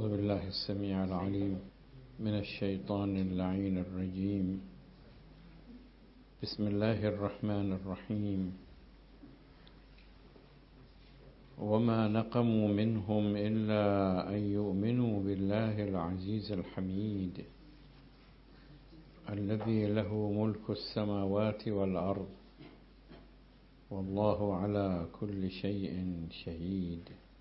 أعوذ بالله السميع العليم من الشيطان اللعين الرجيم. بسم الله الرحمن الرحيم. وما نقموا منهم إلا أن يؤمنوا بالله العزيز الحميد الذي له ملك السماوات والأرض والله على كل شيء شهيد.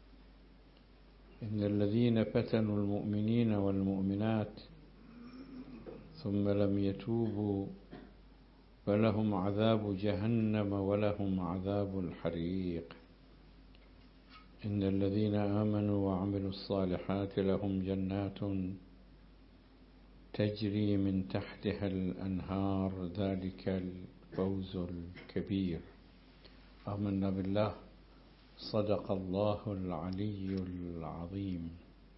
إن الذين فتنوا المؤمنين والمؤمنات ثم لم يتوبوا فلهم عذاب جهنم ولهم عذاب الحريق. إن الذين آمنوا وعملوا الصالحات لهم جنات تجري من تحتها الأنهار ذلك الفوز الكبير. آمنا بالله. صدق الله العلي العظيم.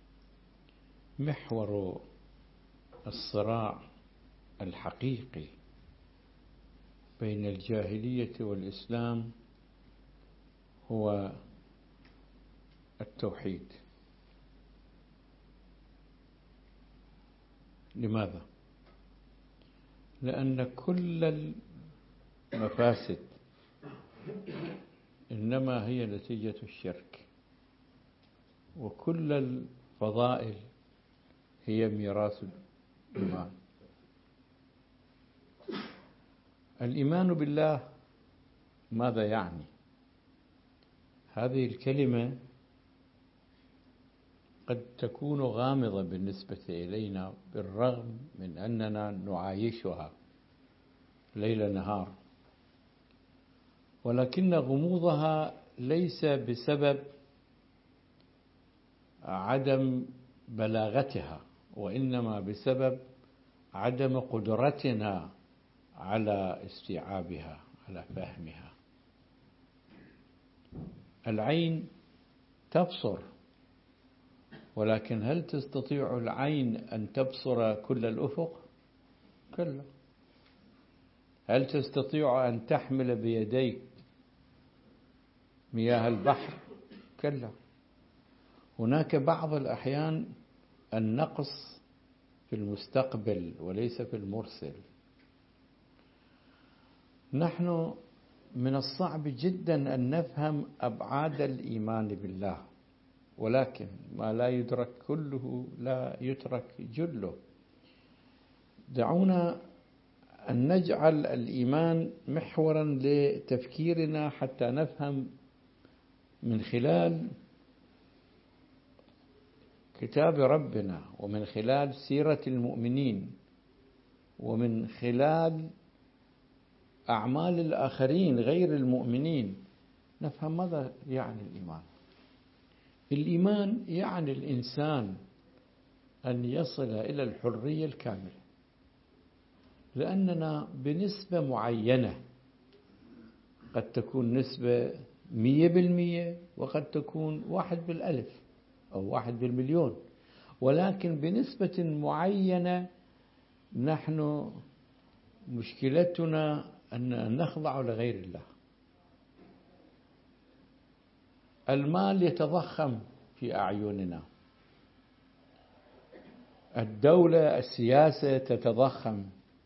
محور الصراع الحقيقي بين الجاهلية والإسلام هو التوحيد. لماذا؟ لأن كل المفاسد إنما هي نتيجة الشرك، وكل الفضائل هي ميراث الإيمان. الإيمان بالله ماذا يعني؟ هذه الكلمة قد تكون غامضة بالنسبة إلينا بالرغم من أننا نعايشها ليل نهار، ولكن غموضها ليس بسبب عدم بلاغتها، وإنما بسبب عدم قدرتنا على استيعابها، على فهمها. العين تبصر، ولكن هل تستطيع العين أن تبصر كل الأفق؟ كلا. هل تستطيع أن تحمل بيديك مياه البحر؟ كلا. هناك بعض الأحيان النقص في المستقبل وليس في المرسل. نحن من الصعب جدا أن نفهم أبعاد الإيمان بالله، ولكن ما لا يدرك كله لا يترك جله. دعونا أن نجعل الإيمان محورا لتفكيرنا حتى نفهم من خلال كتاب ربنا، ومن خلال سيرة المؤمنين، ومن خلال أعمال الآخرين غير المؤمنين، نفهم ماذا يعني الإيمان. الإيمان يعني الإنسان أن يصل إلى الحرية الكاملة، لأننا بنسبة معينة، قد تكون نسبة 100% وقد تكون 1/1000 أو 1/1,000,000، ولكن بنسبة معينة نحن مشكلتنا أن نخضع لغير الله. المال يتضخم في أعيننا، الدولة السياسة تتضخم،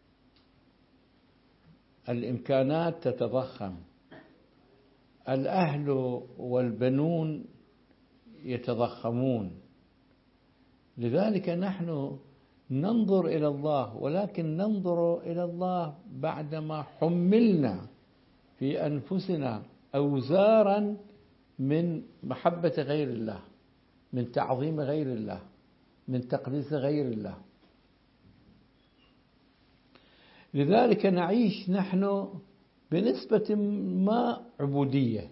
الإمكانات تتضخم، الأهل والبنون يتضخمون. لذلك نحن ننظر إلى الله، ولكن ننظر إلى الله بعدما حملنا في أنفسنا أوزارا من محبة غير الله، من تعظيم غير الله، من تقديس غير الله. لذلك نعيش نحن بنسبة ما عبودية.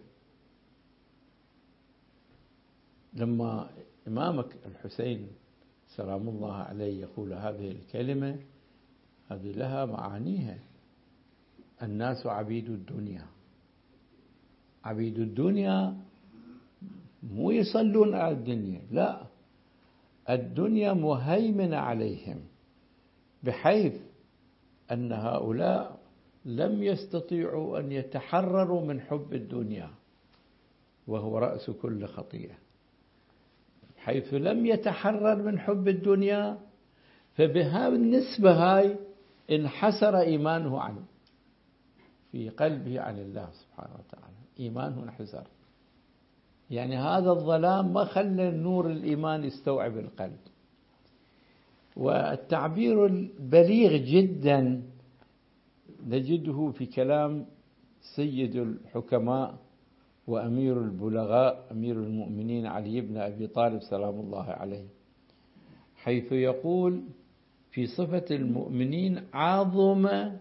لما إمامك الحسين سلام الله عليه يقول هذه الكلمة، هذه لها معانيها. الناس عبيد الدنيا. عبيد الدنيا مو يصلون على الدنيا، لا، الدنيا مهيمنة عليهم، بحيث أن هؤلاء لم يستطيعوا أن يتحرروا من حب الدنيا، وهو رأس كل خطيئة. حيث لم يتحرر من حب الدنيا، فبهذه النسبة هاي انحسر إيمانه عنه في قلبه عن الله سبحانه وتعالى، إيمانه انحسر. يعني هذا الظلام ما خلى نور الإيمان يستوعب القلب. والتعبير البليغ جدا نجده في كلام سيد الحكماء وأمير البلغاء أمير المؤمنين علي بن أبي طالب سلام الله عليه، حيث يقول في صفة المؤمنين: عظم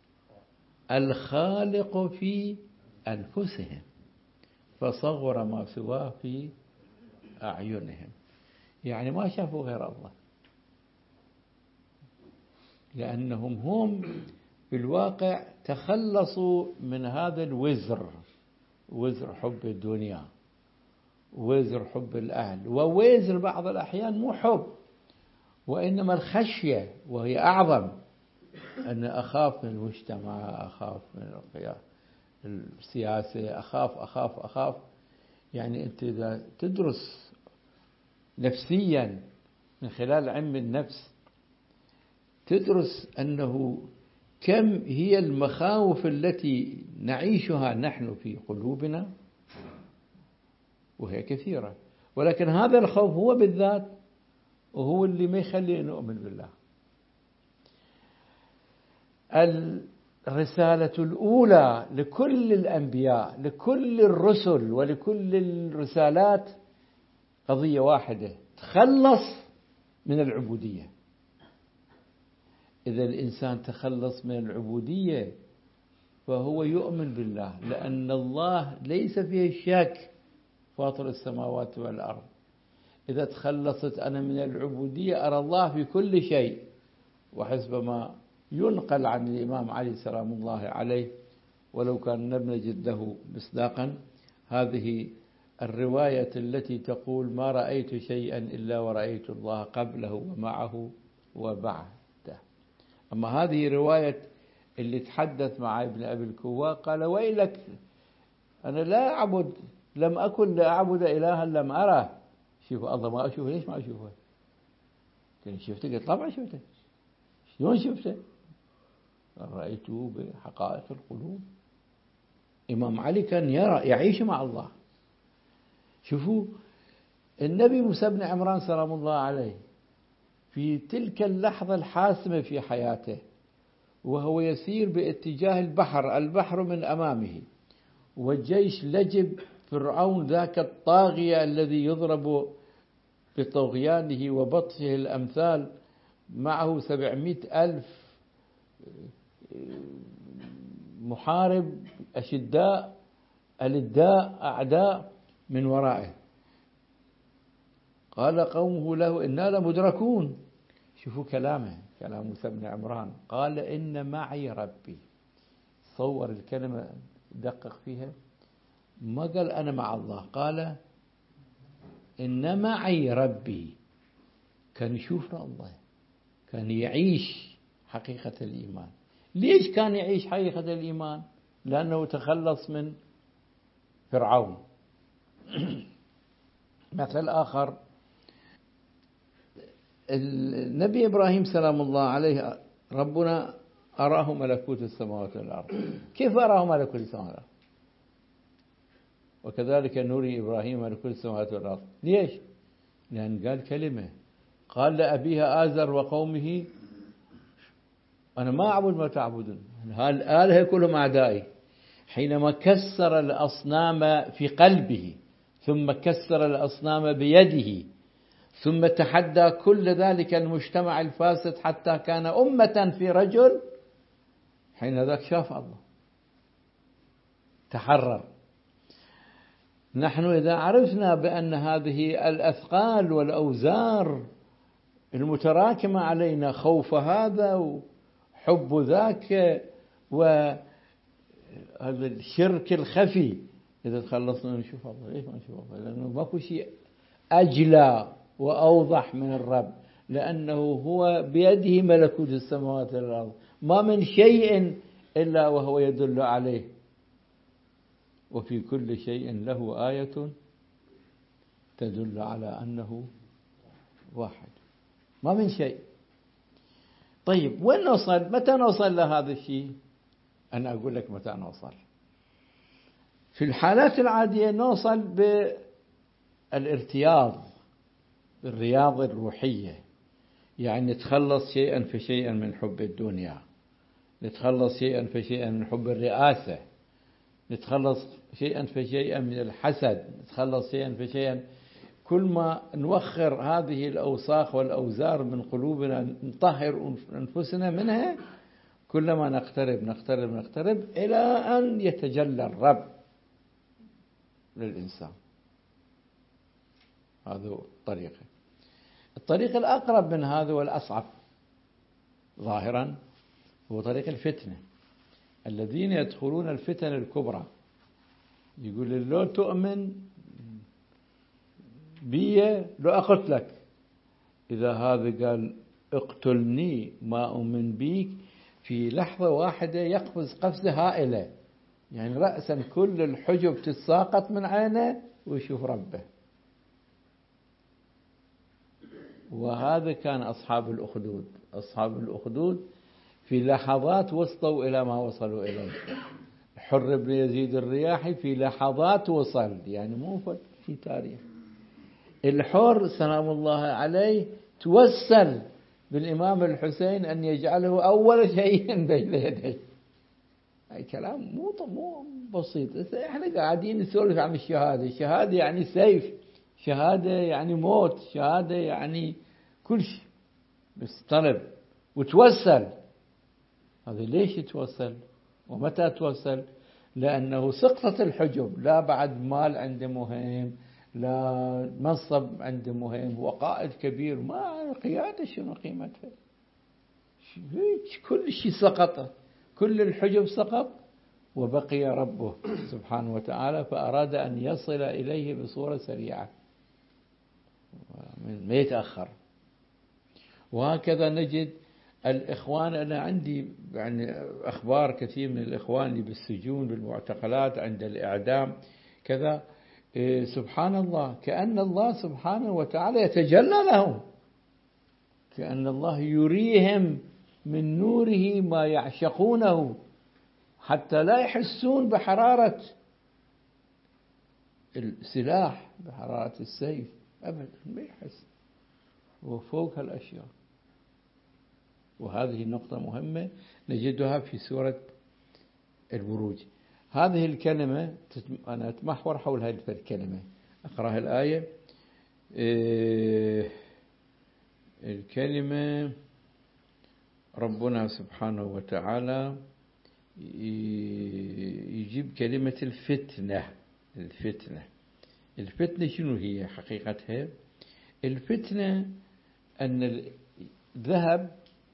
الخالق في أنفسهم فصغر ما سواه في أعينهم. يعني ما شافوا غير الله، لأنهم هم في الواقع تخلصوا من هذا الوزر، وزر حب الدنيا، وزر حب الأهل، ووزر بعض الأحيان مو حب وإنما الخشية، وهي أعظم، أن أخاف من المجتمع، أخاف من السياسة، أخاف. يعني أنت إذا تدرس نفسيا من خلال علم النفس تدرس أنه كم هي المخاوف التي نعيشها نحن في قلوبنا، وهي كثيرة، ولكن هذا الخوف هو بالذات وهو اللي ما يخلي نؤمن بالله. الرسالة الأولى لكل الأنبياء، لكل الرسل ولكل الرسالات قضية واحدة: تخلص من العبودية. إذا الإنسان تخلص من العبودية فهو يؤمن بالله، لأن الله ليس فيه شك، فاطر السماوات والأرض. إذا تخلصت أنا من العبودية أرى الله في كل شيء. وحسب ما ينقل عن الإمام علي سلام الله عليه، ولو كان لم نجد له مصداقا، هذه الرواية التي تقول: ما رأيت شيئا إلا ورأيت الله قبله ومعه وبعده. أما هذه رواية اللي تحدث مع ابن أبي الكواء قال: ويلك، أنا لا أعبد، لم أكن لأعبد إلها لم أره. شوف الله ما أشوفه، ليش ما أشوفه؟ شفته؟ قلت طبعا شفته. شلون شفته؟ رأيته بحقائق القلوب. إمام علي كان يرى، يعيش مع الله. شوفوا النبي موسى بن عمران سلام الله عليه في تلك اللحظة الحاسمة في حياته وهو يسير باتجاه البحر من أمامه، والجيش لجب فرعون ذاك الطاغية الذي يضرب بطغيانه وبطشه الأمثال، معه 700,000 محارب أشداء ألداء أعداء من ورائه. قال قومه له: إنا لمدركون. شوفوا كلامه، كلام موسى بن عمران، قال: إن معي ربي. صور الكلمة، دقق فيها، ما قال أنا مع الله، قال إن معي ربي. كان يشوف الله، كان يعيش حقيقة الإيمان. ليش كان يعيش حقيقة الإيمان؟ لأنه تخلص من فرعون. مثل آخر، النبي إبراهيم سلام الله عليه ربنا أراه ملكوت السماوات والأرض. كيف أراه ملكوت السماوات والأرض؟ وكذلك نري إبراهيم ملكوت السماوات والأرض. ليش؟ لأن قال كلمة، قال لأبيها آزر وقومه: أنا ما أعبد ما تعبدون، هالآلهة كلهم أعدائي. حينما كسر الأصنام في قلبه، ثم كسر الأصنام بيده، ثم تحدى كل ذلك المجتمع الفاسد حتى كان أمة في رجل، حين ذاك شاف الله، تحرر. نحن إذا عرفنا بأن هذه الأثقال والأوزار المتراكمة علينا، خوف هذا وحب ذاك وهذا الشرك الخفي، إذا تخلصنا نشوف الله. ليش ما نشوف الله؟ لأنه ماكو شيء أجلى وأوضح من الرب، لأنه هو بيده ملكوت السماوات والأرض، ما من شيء إلا وهو يدل عليه. وفي كل شيء له آية تدل على أنه واحد، ما من شيء. طيب وين نوصل؟ متى نوصل لهذا الشيء؟ أنا أقول لك متى نوصل. في الحالات العادية نوصل بالارتياض، بالرياضة الروحية، يعني نتخلص شيئا فشيئا من حب الدنيا، نتخلص شيئا فشيئا من حب الرئاسة، نتخلص شيئا فشيئا من الحسد، نتخلص شيئا فشيئا. كل ما نوخر هذه الأوساخ والأوزار من قلوبنا، نطهر أنفسنا منها، كلما نقترب نقترب نقترب إلى أن يتجلى الرب للإنسان. هذا الطريقة. الطريق الأقرب من هذا والأصعب ظاهرا هو طريق الفتنة. الذين يدخلون الفتن الكبرى يقول لو تؤمن بي لو أقتلك. إذا هذا قال اقتلني ما أؤمن بيك، في لحظة واحدة يقفز قفزة هائلة، يعني رأسا كل الحجب تتساقط من عينه ويشوف ربه. وهذا كان أصحاب الأخدود. أصحاب الأخدود في لحظات وصلوا إلى ما وصلوا إليه. حر بن يزيد الرياحي في لحظات وصل، يعني مو في تاريخ. الحر سلام الله عليه توسل بالإمام الحسين أن يجعله أول شيء بين يديه. هاي كلام مو بسيط. احنا قاعدين نسولف عن الشهادة. الشهادة يعني سيف، شهادة يعني موت، شهادة يعني كل شيء. بس طلب وتوسل. هذا ليش يتوسل ومتى توسل؟ لأنه سقطت الحجب، لا بعد مال عنده مهم، لا منصب عنده مهم، هو قائد كبير، ما القيادة شنو قيمتها؟ كل شيء سقط، كل الحجب سقط، وبقي ربه سبحانه وتعالى، فأراد أن يصل إليه بصورة سريعة ما يتأخر. وهكذا نجد الإخوان. أنا عندي يعني أخبار كثير من الإخوان اللي بالسجون بالمعتقلات عند الإعدام كذا. سبحان الله، كأن الله سبحانه وتعالى يتجلى لهم، كأن الله يريهم من نوره ما يعشقونه، حتى لا يحسون بحرارة السلاح، بحرارة السيف أبدا، ما يحس. وفوق هالأشياء. وهذه النقطة مهمة نجدها في سورة البروج. هذه الكلمة أنا أتمحور حول هذه الكلمة. أقرأ الآية. الكلمة ربنا سبحانه وتعالى يجيب كلمة الفتنة. الفتنة شنو هي حقيقتها؟ الفتنة أن الذهب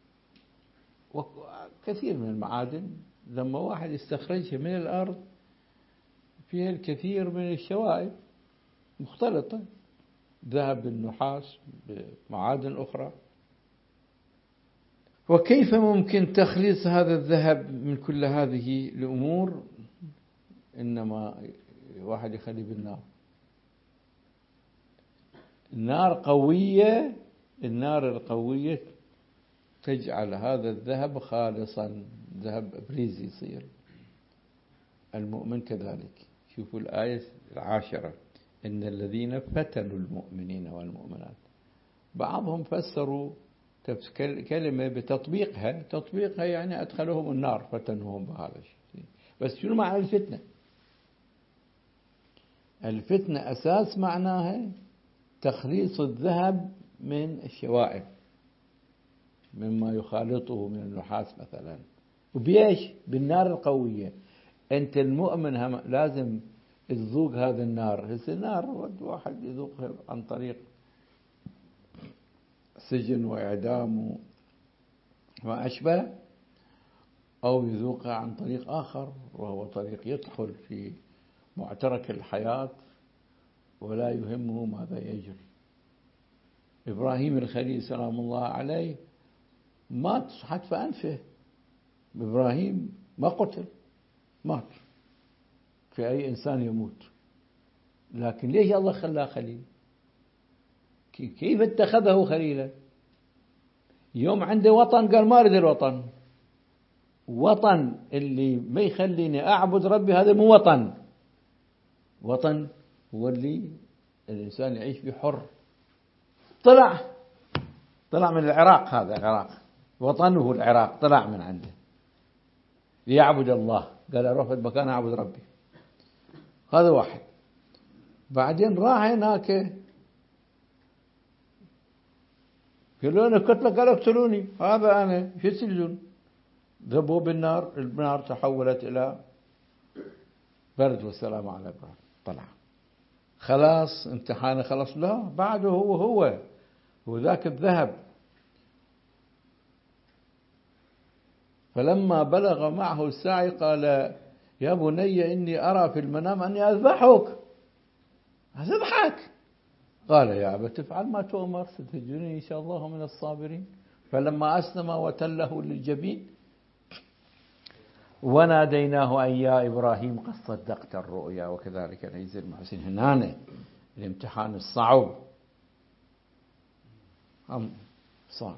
وكثير من المعادن لما واحد يستخرجها من الأرض فيها الكثير من الشوائب مختلطة، ذهب بالنحاس بمعادن أخرى. وكيف ممكن تخليص هذا الذهب من كل هذه الأمور؟ إنما واحد يخلي بالنار. النار قوية، النار القوية تجعل هذا الذهب خالصا، ذهب إبريز يصير. المؤمن كذلك. شوفوا الآية 10: إن الذين فتنوا المؤمنين والمؤمنات. بعضهم فسروا كلمة بتطبيقها، تطبيقها يعني أدخلهم النار، فتنوهم بهذا الشيء. بس شنو معنى الفتنة؟ الفتنة أساس معناها تخليص الذهب من الشوائب، مما يخالطه من النحاس مثلا. وبيش؟ بالنار القوية. أنت المؤمن لازم تذوق هذا النار. هسه النار واحد يذوقها عن طريق سجن وإعدام وما أشبه، أو يذوقها عن طريق آخر، وهو طريق يدخل في معترك الحياة ولا يهمه ماذا يجري. إبراهيم الخليل سلام الله عليه مات حتف أنفه. إبراهيم ما قتل، مات. في أي إنسان يموت، لكن ليش الله خلاه خليل؟ كيف اتخذه خليلا؟ يوم عنده وطن قال ما أريد الوطن. وطن اللي ما يخليني أعبد ربي هذا مو وطن. وطن هو اللي الإنسان يعيش فيه حر. طلع من العراق، هذا العراق وطنه العراق، طلع من عنده ليعبد الله، قال أروح في المكان أعبد ربي. هذا واحد. بعدين راح هناك قالوا له قتله، قال اقتلوني، هذا أنا شو تسجدون؟ ذبوا بالنار، النار تحولت إلى برد والسلام على إبراهيم. طلع خلاص امتحانه خلاص. لا، بعده هو ذاك الذهب. فلما بلغ معه السعي قال يا بني إني أرى في المنام أني أذبحك. أذبحك؟ قال يا أبت افعل ما تؤمر ستجدني إن شاء الله من الصابرين. فلما أسلم وتله للجبين وناديناه أن يا إبراهيم قد صدقت الرؤيا وكذلك نجزي المحسنين. هنا الامتحان الصعب صار.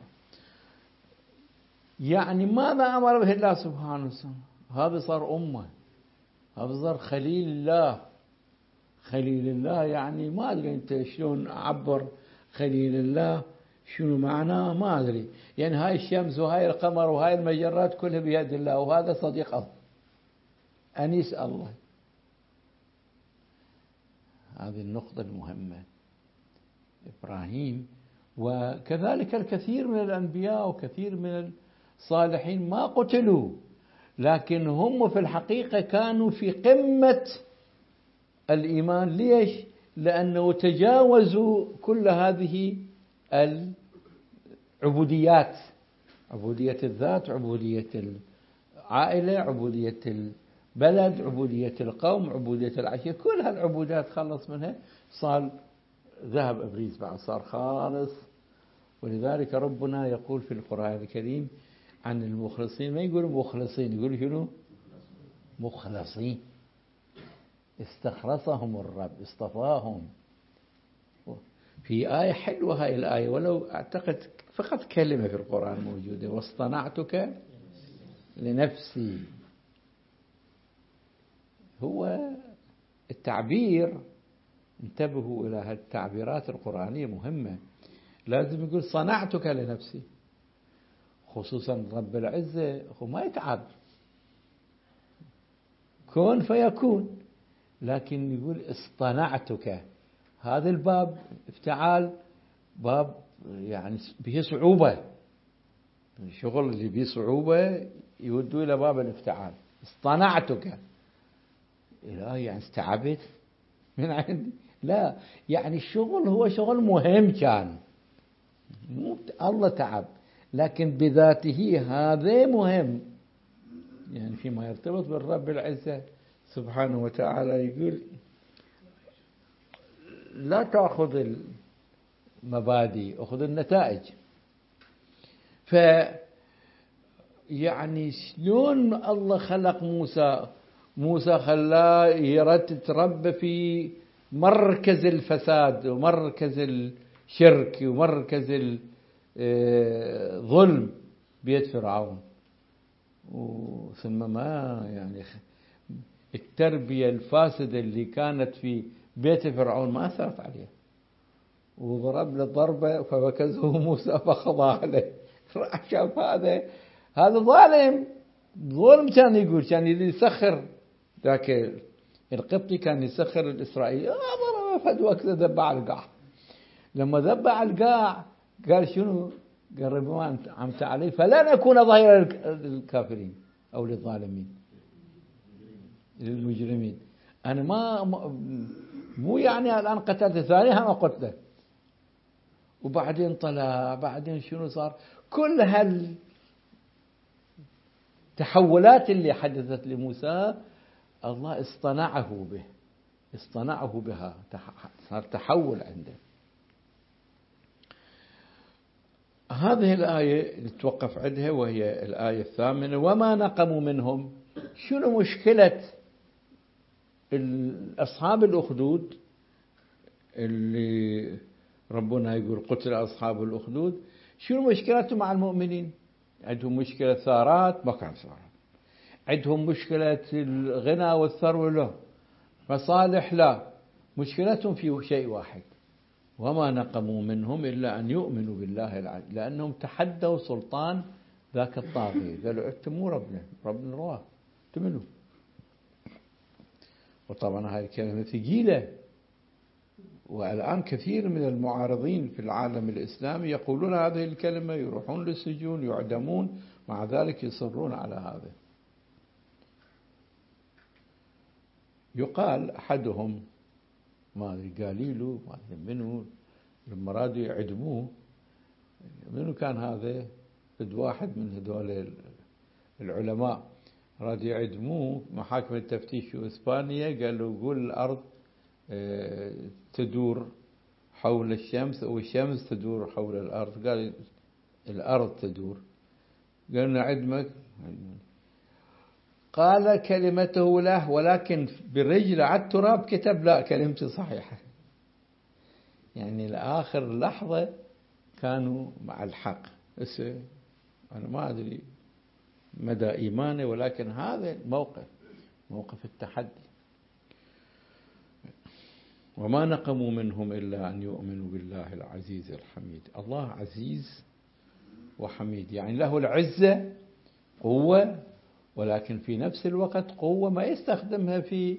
يعني ماذا أمر به الله سبحانه وتعالى؟ هذا صار أمة، هذا صار خليل الله. خليل الله يعني ما أدري أنت شلون أعبر خليل الله، شنو معناه ما أدري. يعني هاي الشمس وهاي القمر وهاي المجرات كلها بيد الله، وهذا صديق الله، أنيس الله. هذه النقطة المهمة. إبراهيم وكذلك الكثير من الأنبياء وكثير من الصالحين ما قتلوا، لكن هم في الحقيقة كانوا في قمة الإيمان. ليش؟ لأنه تجاوزوا كل هذه العبوديات، عبودية الذات، عبودية العائلة، عبودية البلد، عبودية القوم، عبودية العشيرة، كل هالعبودات خلص منها. صار ذهب إبليس بعد، صار خالص. ولذلك ربنا يقول في القرآن الكريم عن المخلصين، ما يقول مخلصين، يقول شنو؟ مخلصين. استخلصهم الرب، اصطفاهم. في آية حلوة هاي الآية، ولو أعتقد فقط كلمة في القرآن موجودة، واصطنعتك لنفسي. هو التعبير، انتبهوا إلى هالتعبيرات القرآنية مهمة. لازم يقول صنعتك لنفسي، خصوصا رب العزة هو ما يتعب، كن فيكون. لكن يقول اصطنعتك، هذا الباب افتعال، باب يعني به صعوبة. الشغل اللي به صعوبة يودوا إلى باب الافتعال. اصطنعتك، يعني استعبت من عندي؟ لا، يعني الشغل هو شغل مهم، كان مو الله تعب، لكن بذاته هذا مهم. يعني فيما يرتبط بالرب العزة سبحانه وتعالى يقول لا تأخذ المبادئ، أخذ النتائج. يعني شلون الله خلق موسى خلاه يتربى في مركز الفساد ومركز الشرك ومركز الظلم بيد فرعون، ثم ما يعني التربية الفاسدة اللي كانت في بيت فرعون ما أثرت عليه، وضرب له ضربة فوكزه موسى فخضع عليه. شاف هذا ظلم كان يقول، كان يسخر ذاك القبطي، كان يسخر الإسرائيلي، ضرب فدوى كذا ذبح على القاع. لما ذبح على القاع قال شنو؟ قال ربما أنعمت علي فلن أكون ظهيرا للكافرين أو للظالمين للمجرمين. أنا مو يعني الآن قتلت ثانيها ما قتله. وبعدين طلع، بعدين شنو صار؟ كل هالتحولات اللي حدثت لموسى الله اصطنعه بها، صار تحول عنده. هذه الآية نتوقف عندها، وهي الآية 8: وما نقموا منهم. شنو مشكلة أصحاب الأخدود اللي ربنا يقول قتل أصحاب الأخدود. شنو مشكلتهم مع المؤمنين؟ عندهم مشكلة ثارات؟ ما كان ثارات. عندهم مشكلة الغنى والثروة؟ لا. مصالح؟ لا. مشكلتهم في شيء واحد: وما نقموا منهم إلا أن يؤمنوا بالله العزيز، لأنهم تحدوا سلطان ذاك الطاغية. قالوا أنت مو ربنا، ربنا رواه، أنت منو؟ وطبعا هاي الكلمة ثقيلة، والآن كثير من المعارضين في العالم الإسلامي يقولون هذه الكلمة، يروحون للسجون، يعدمون، مع ذلك يصرون على هذا. يقال أحدهم، ما أدري قاليله، ما أدري منو، لما رادوا يعدموه، منو كان هذا؟ بد واحد من هذول العلماء راد يعدموه محاكم التفتيش في إسبانيا، قالوا قول الأرض تدور حول الشمس أو الشمس تدور حول الأرض. قال الأرض تدور. قالوا نعدمك. قال كلمته له، ولكن برجل على التراب كتب لا كلمتي صحيحة. يعني لآخر لحظة كانوا مع الحق. بس أنا ما أدري مدى إيمانه، ولكن هذا موقف التحدي. وما نقموا منهم إلا أن يؤمنوا بالله العزيز الحميد. الله عزيز وحميد، يعني له العزة، قوة، ولكن في نفس الوقت قوة ما يستخدمها في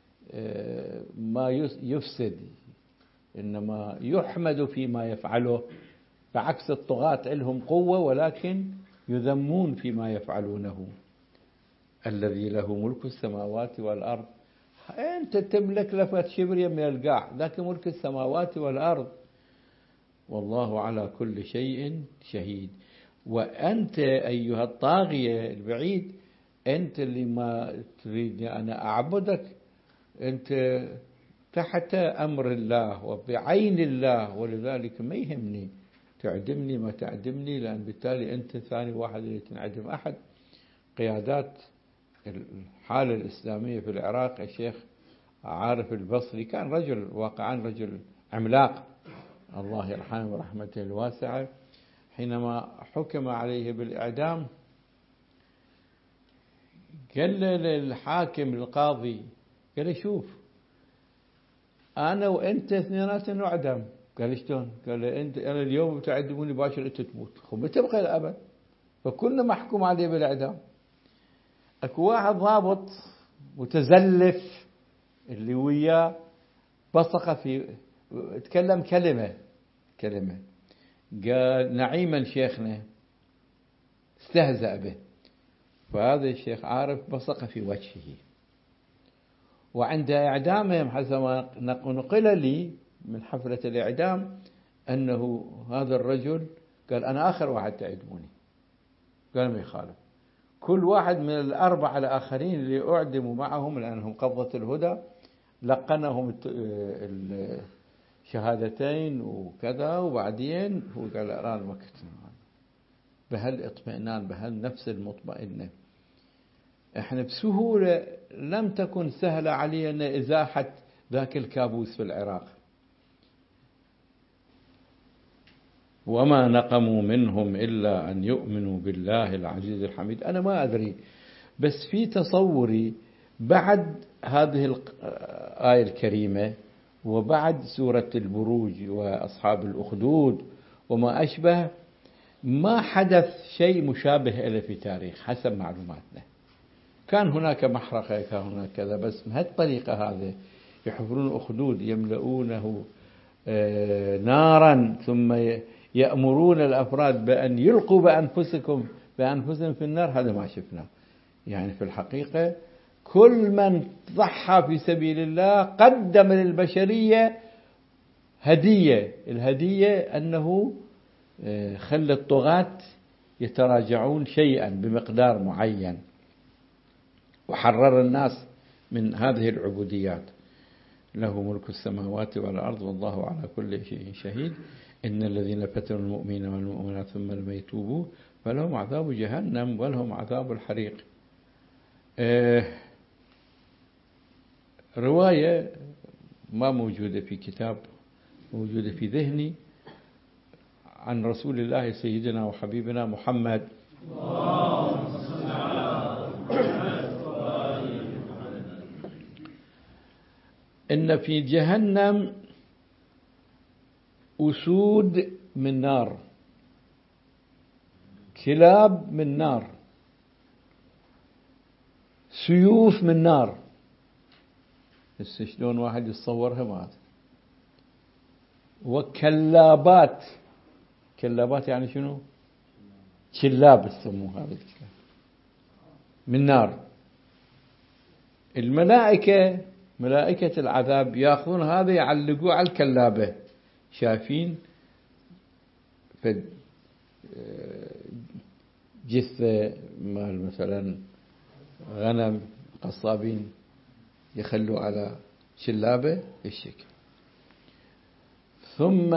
ما يفسد، إنما يحمد فيما يفعله، بعكس الطغاة لهم قوة ولكن يذمون فيما يفعلونه. الذي له ملك السماوات والأرض. أنت تملك لفة شبرية من القاع، لكن ملك السماوات والأرض. والله على كل شيء شهيد. وأنت أيها الطاغية البعيد، أنت اللي ما تريدني أنا أعبدك، أنت تحت أمر الله وبعين الله، ولذلك ما يهمني تعدمني ما تعدمني، لأن بالتالي أنت ثاني واحد اللي تنعدم. أحد قيادات الحالة الإسلامية في العراق الشيخ عارف البصري، كان رجل واقعا رجل عملاق الله يرحمه ورحمته الواسعة، حينما حكم عليه بالإعدام قال للحاكم القاضي، قال شوف أنا وأنت اثنيناتنا نعدم. قال شلون؟ قال أنت أنا اليوم بتعدموني باكر أنت تموت، خب بتبقى الأبد، فكنا محكوم عليه بالإعدام. اكو واحد ضابط متزلف اللي وياه بصق في، تكلم كلمة قال نعيما شيخنا، استهزأ به، فهذا الشيخ عارف بصق في وجهه. وعند إعدامهم حسب ما نقل لي من حفلة الإعدام أنه هذا الرجل قال أنا آخر واحد تعدموني. قال ما يخالف، كل واحد من الأربعة الآخرين اللي أعدموا معهم لأنهم قبضة الهدى لقنهم الشهادتين وكذا، وبعدين هو قال الآن وقت بهالاطمئنان، بهالنفس المطمئنة. احنا بسهولة لم تكن سهلة علينا إزاحة ذاك الكابوس في العراق. وما نقموا منهم إلا أن يؤمنوا بالله العزيز الحميد. أنا ما أدري، بس في تصوري بعد هذه الآية الكريمة وبعد سورة البروج وأصحاب الأخدود وما أشبه، ما حدث شيء مشابه له في تاريخ حسب معلوماتنا. كان هناك محرقة، كان هناك كذا، بس بهالطريقة هذه يحفرون أخدود يملؤونه نارا ثم يأمرون الأفراد بأن يلقوا بأنفسهم في النار، هذا ما شفناه. يعني في الحقيقة كل من ضحى في سبيل الله قدم للبشرية هدية، الهدية أنه خلى الطغاة يتراجعون شيئا بمقدار معين، وحرر الناس من هذه العبوديات. له ملك السماوات والأرض والله على كل شيء شهيد. إن الذين فتنوا المؤمنين والمؤمنات ثم لم يتوبوا فلهم عذاب جهنم ولهم عذاب الحريق. رواية ما موجودة في كتاب موجودة في ذهني عن رسول الله سيدنا وحبيبنا محمد إن في جهنم أسود من نار، كلاب من نار، سيوف من نار. بس شلون واحد يتصورها ما أدري. وكلابات، كلابات يعني شنو؟ كلاب يسموها هذا الكلاب من نار. الملائكة، ملائكة العذاب يأخذون هذا يعلقوه على الكلابة. شايفين في جثة مال مثلا غنم، قصابين يخلوا على شلابة الشكل. ثم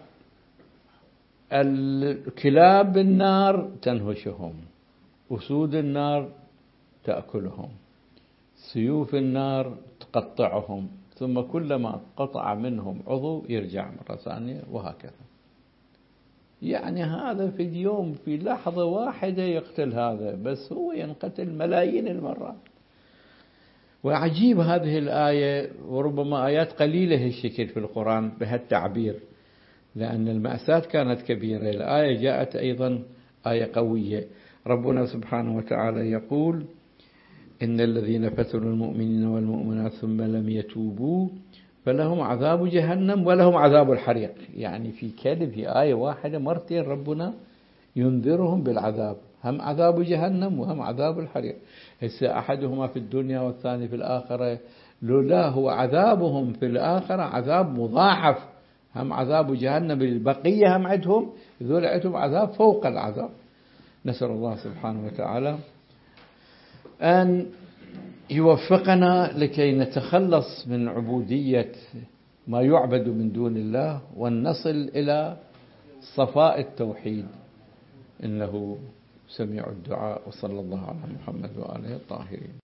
الكلاب النار تنهشهم، أسود النار تأكلهم، سيوف النار تقطعهم، ثم كلما قطع منهم عضو يرجع مرة ثانية، وهكذا. يعني هذا في اليوم في لحظة واحدة يقتل هذا، بس هو ينقتل ملايين المرات. وعجيب هذه الآية، وربما آيات قليلة هالشكل في القرآن بهالتعبير، لأن المأساة كانت كبيرة. الآية جاءت أيضا آية قوية. ربنا سبحانه وتعالى يقول: إن الذين فتنوا المؤمنين والمؤمنات ثم لم يتوبوا فلهم عذاب جهنم ولهم عذاب الحريق. يعني في كلمة، في آية واحدة مرتين ربنا ينذرهم بالعذاب، هم عذاب جهنم وهم عذاب الحريق. هسه أحدهما في الدنيا والثاني في الآخرة، لولا هو عذابهم في الآخرة عذاب مضاعف، هم عذاب جهنم، البقية هم عندهم ذول عندهم عذاب فوق العذاب. نسأل الله سبحانه وتعالى أن يوفقنا لكي نتخلص من عبودية ما يعبد من دون الله، ونصل إلى صفاء التوحيد، إنه سميع الدعاء. وصلى الله على محمد وآله الطاهرين.